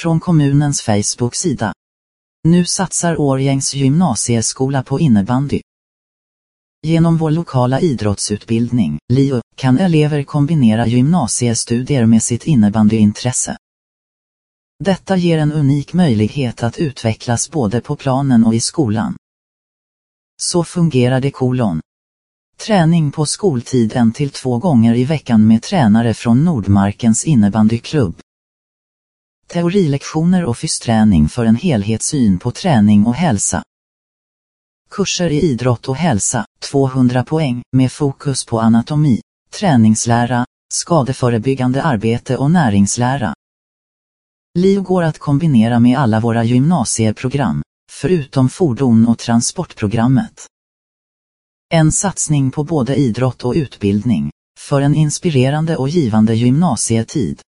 Från kommunens Facebook-sida. Nu satsar Årjängs gymnasieskola på innebandy. Genom vår lokala idrottsutbildning, LIO, kan elever kombinera gymnasiestudier med sitt innebandyintresse. Detta ger en unik möjlighet att utvecklas både på planen och i skolan. Så fungerar det . Träning på skoltid 1 till 2 gånger i veckan med tränare från Nordmarkens innebandyklubb. Teorilektioner och fysträning för en helhetssyn på träning och hälsa. Kurser i idrott och hälsa, 200 poäng, med fokus på anatomi, träningslära, skadeförebyggande arbete och näringslära. LIO går att kombinera med alla våra gymnasieprogram, förutom fordon- och transportprogrammet. En satsning på både idrott och utbildning, för en inspirerande och givande gymnasietid.